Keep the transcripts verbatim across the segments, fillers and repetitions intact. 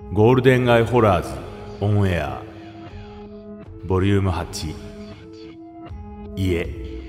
ゴールデン街ホラーズオンエアボリュームはち家。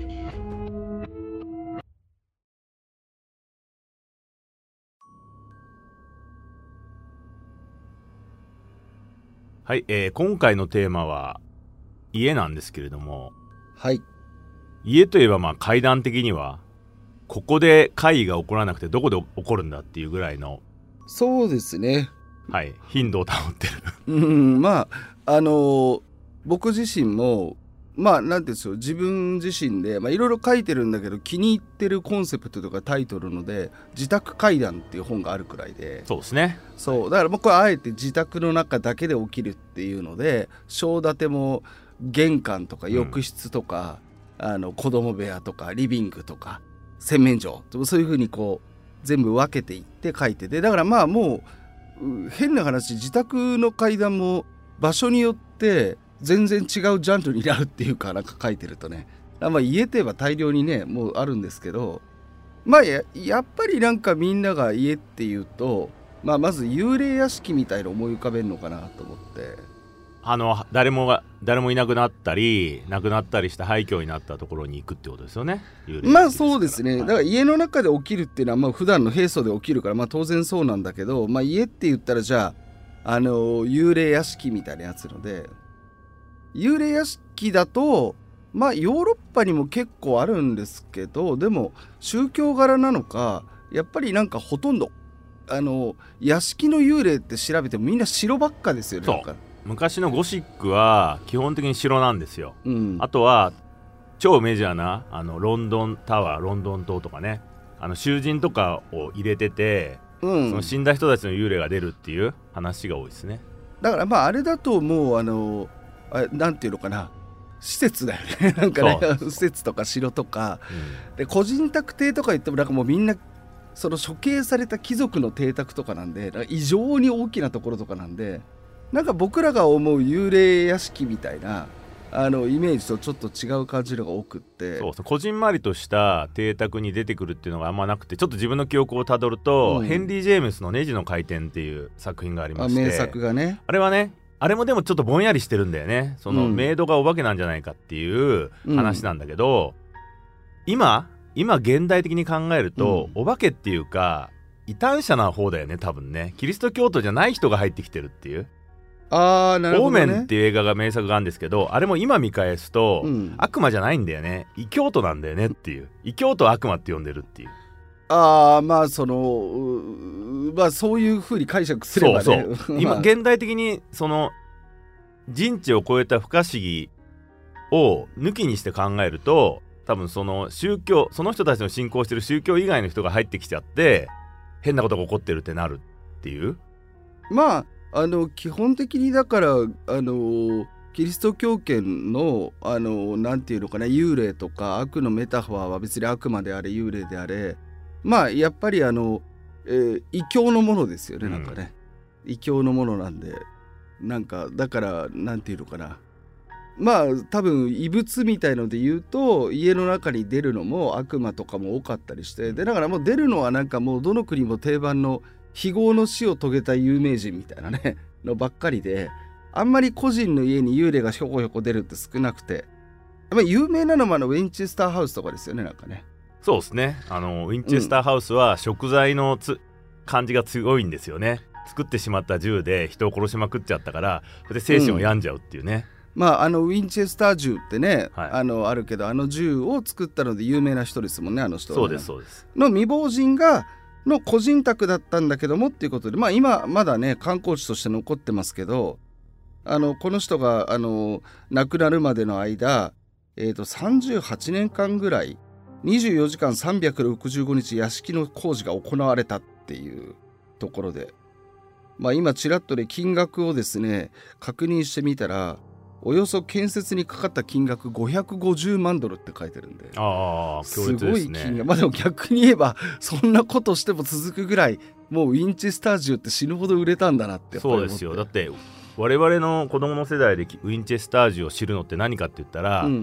はい、えー、今回のテーマは家なんですけれども、 はい。 家といえばまあ階段的にはここで会議が起こらなくてどこで起こるんだっていうぐらいの、 そうですね。 はい、頻度を保ってるうん、まああのー僕自身もまあなんていうんですよ、自分自身でまあいろいろ書いてるんだけど、気に入ってるコンセプトとかタイトルので自宅怪談っていう本があるくらいで、 そうですね。 そうだから僕はあえて自宅の中だけで起きるっていうので、正建ても玄関とか浴室とか、うん、あの子供部屋とかリビングとか洗面所とそういう風にこう全部分けていって書いてて、だからまあもう変な話、自宅の階段も場所によって全然違うジャンルになるっていうか、なんか書いてるとね、まあ家といえば大量にねもうあるんですけど、まあ や, やっぱりなんかみんなが家っていうと、まあまず幽霊屋敷みたいの思い浮かべるのかなと思って、 あの誰もが誰もいなくなったり亡くなったりした廃墟になったところに行くってことですよね。 まあそうですね、 はい、 だから家の中で起きるっていうのはまあ普段の平素で起きるから、まあ当然そうなんだけど、まあ家って言ったらじゃああの幽霊屋敷みたいなやつので、幽霊屋敷だとまあヨーロッパにも結構あるんですけど、でも宗教柄なのかやっぱりなんかほとんどあの屋敷の幽霊って調べてもみんな城ばっかですよね。 そうなんか昔のゴシックは基本的に城なんですよ、 うん、 あとは超メジャーなあのロンドンタワー、ロンドン塔とかね、あの囚人とかを入れてて、うん、その死んだ人たちの幽霊が出るっていう話が多いですね。 だからまああれだともうあのあなんていうのかな、施設だよねなんかね施設とか城とか、うん、で個人宅邸とか言ってもなんかもうみんなその処刑された貴族の邸宅とかなんで、異常に大きなところとかなんで、なんか僕らが思う幽霊屋敷みたいなあのイメージとちょっと違う感じのが多くって、 そうそう、こじんまりとした邸宅に出てくるっていうのがあんまなくて、ちょっと自分の記憶をたどると、うん、ヘンリー・ジェームスのネジの回転っていう作品がありまして、 あ名作がね、 あれはね、あれもでもちょっとぼんやりしてるんだよね。その、うん、メイドがお化けなんじゃないかっていう話なんだけど、うん、今今現代的に考えると、うん、お化けっていうか異端者な方だよね多分ね。キリスト教徒じゃない人が入ってきてるっていう。 あーなるほどね、 オーメンっていう映画が名作があるんですけど、あれも今見返すと、うん、悪魔じゃないんだよね、異教徒なんだよねっていう。異教徒悪魔って呼んでるっていう。 ああまあそのまあそういう風に解釈すればね、 そうそう今現代的にその人知を超えた不可思議を抜きにして考えると、多分その宗教、その人たちの信仰してる宗教以外の人が入ってきちゃって変なことが起こってるってなるっていう。 まああの基本的にだからあのキリスト教圏のあのなんていうのかな、幽霊とか悪のメタファーは別に悪魔であれ幽霊であれ、まあやっぱりあの、えー、異教のものですよね、なんかね、うん、異教のものなんで、なんかだからなんていうのかな、まあ多分異物みたいので言うと家の中に出るのも悪魔とかも多かったりして、でだからもう出るのはなんかもうどの国も定番の非業の死を遂げた有名人みたいなねのばっかりで、あんまり個人の家に幽霊がひょこひょこ出るって少なくて、まあ、有名なのもあのウィンチェスターハウスとかですよね、なんかね。 そうですね、あのウィンチェスターハウスは食材のつ、うん、感じが強いんですよね。作ってしまった銃で人を殺しまくっちゃったから、それで精神を病んじゃうっていうね、 うん、まああのウィンチェスター銃ってね、はい、あのあるけど、あの銃を作ったので有名な人ですもんね、あの人は、ね、 そうですそうですの未亡人がの個人宅だったんだけどもっていうことで、まあ今まだね観光地として残ってますけど、あのこの人があの亡くなるまでの間、えーとさんじゅうはちねんかんぐらいにじゅうよじかんさんびゃくろくじゅうごにち屋敷の工事が行われたっていうところで、まあ今ちらっとね金額をですね確認してみたら、およそ建設にかかった金額ごひゃくごじゅうまんドルって書いてるんで、 ああ強烈ですね。 すごい金額。まあでも逆に言えばそんなことしても続くぐらい、もうウィンチェスター銃って死ぬほど売れたんだなってやっぱり思って。 そうですよ。だって我々の子供の世代でウィンチェスター銃を知るのって何かって言ったら、うん、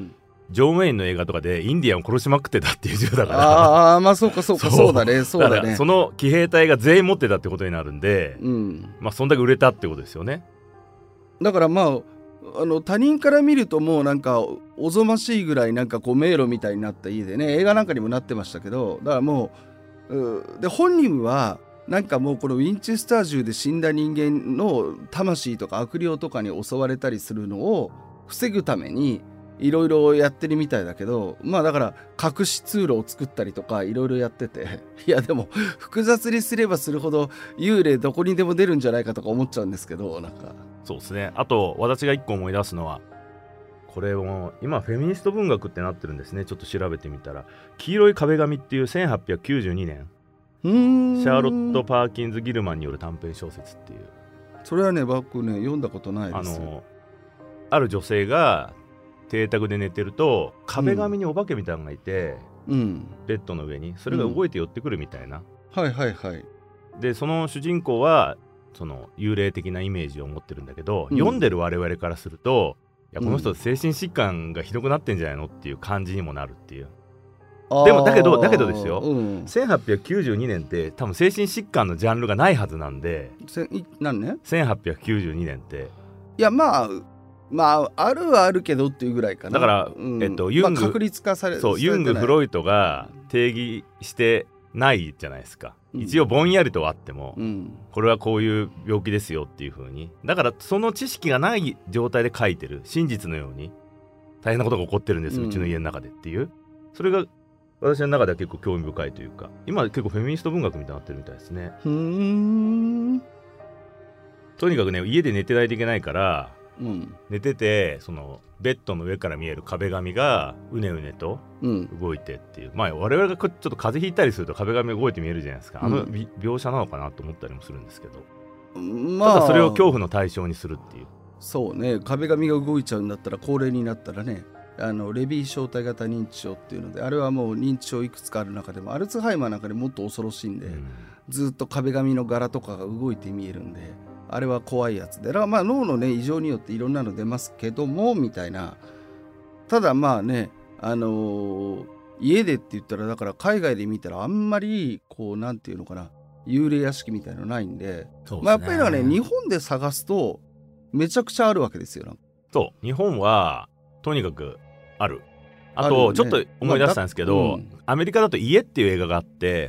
ジョン・ウェインの映画とかでインディアンを殺しまくってたっていう銃だからああまあそうかそうかそうだねそうだね。 だからその騎兵隊が全員持ってたってことになるんで、 うん、 まあそんだけ売れたってことですよね。 だからまああの他人から見るともうなんかおぞましいぐらいなんかこう迷路みたいになった家でね、映画なんかにもなってましたけど、だからもう、うで本人はなんかもうこのウィンチェスター銃で死んだ人間の魂とか悪霊とかに襲われたりするのを防ぐためにいろいろやってるみたいだけど、まあだから隠し通路を作ったりとかいろいろやってて、いやでも複雑にすればするほど幽霊どこにでも出るんじゃないかとか思っちゃうんですけど、なんかそうですね。あと私が一個思い出すのは、これも今フェミニスト文学ってなってるんですね。ちょっと調べてみたら、黄色い壁紙っていうせんはっぴゃくきゅうじゅうにねんうーんシャーロット・パーキンズ・ギルマンによる短編小説っていう、 それはね僕ね読んだことないです。 あのある女性が邸宅で寝てると壁紙にお化けみたいなのがいて、 うん、 ベッドの上にそれが動いて寄ってくるみたいな、 うん、はいはいはい。 でその主人公はその幽霊的なイメージを持ってるんだけど、うん、読んでる我々からすると、いやこの人精神疾患がひどくなってんじゃないのっていう感じにもなるっていう。でもだけどだけどですよ、うん、せんはっぴゃくきゅうじゅうにねんって多分精神疾患のジャンルがないはずなんで。 せ何年 ? せんはっぴゃくきゅうじゅうにねんって、 いやまあまああるはあるけどっていうぐらいかな。 だから、うん、えっとユング、 まあ、確立化されそうユングフロイトが定義してないじゃないですか、うん、一応ぼんやりとはあっても、うん、これはこういう病気ですよっていう風に、だからその知識がない状態で書いてる真実のように大変なことが起こってるんです、うん、うちの家の中でっていう、それが私の中では結構興味深いというか、今結構フェミニスト文学みたいになってるみたいですね。 ふーん、 とにかくね家で寝てないといけないから、 うん、 寝ててそのベッドの上から見える壁紙がうねうねと動いてっていう、うん、まあ我々がちょっと風邪ひいたりすると壁紙が動いて見えるじゃないですか、あの、うん、描写なのかなと思ったりもするんですけど、まあ、ただそれを恐怖の対象にするっていう。 そうね、壁紙が動いちゃうんだったら高齢になったらね、あのレビー小体型認知症っていうので、あれはもう認知症いくつかある中でもアルツハイマーなんかでもっと恐ろしいんで、うん、ずっと壁紙の柄とかが動いて見えるんで、あれは怖いやつで、だからまあ脳のね異常によっていろんなの出ますけどもみたいな。ただまあね、あのー、家でって言ったらだから海外で見たらあんまりこうなんていうのかな、幽霊屋敷みたいなのないんで、そうですね、まあ、やっぱりなんかね日本で探すとめちゃくちゃあるわけですよ。 そう日本はとにかくある。あと、ね、ちょっと思い出したんですけど、まあうん、アメリカだと家っていう映画があって、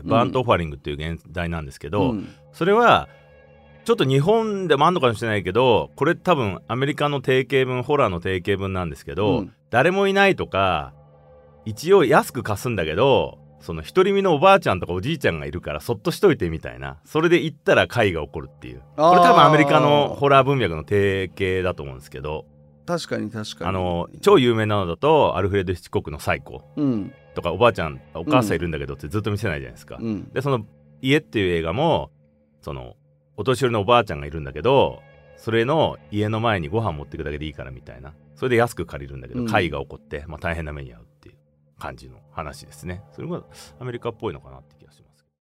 バーント・オファリングっていう現代なんですけど、うん、それはちょっと日本でもあんのかもしれないけど、これ多分アメリカの定型文、ホラーの定型文なんですけど、うん、誰もいないとか一応安く貸すんだけど、その独り身のおばあちゃんとかおじいちゃんがいるからそっとしといてみたいな、それで行ったら怪が起こるっていう、これ多分アメリカのホラー文脈の定型だと思うんですけど、 確かに確かに、 あの超有名なのだとアルフレッド・ヒッチコックのサイコ、うん、とかおばあちゃんお母さんいるんだけどってずっと見せないじゃないですか、うん、でその家っていう映画もそのお年寄りのおばあちゃんがいるんだけど、それの家の前にご飯持ってくだけでいいからみたいな、それで安く借りるんだけど、うん、怪が起こって、まあ、大変な目に遭うっていう感じの話ですね。それがアメリカっぽいのかなって気がします。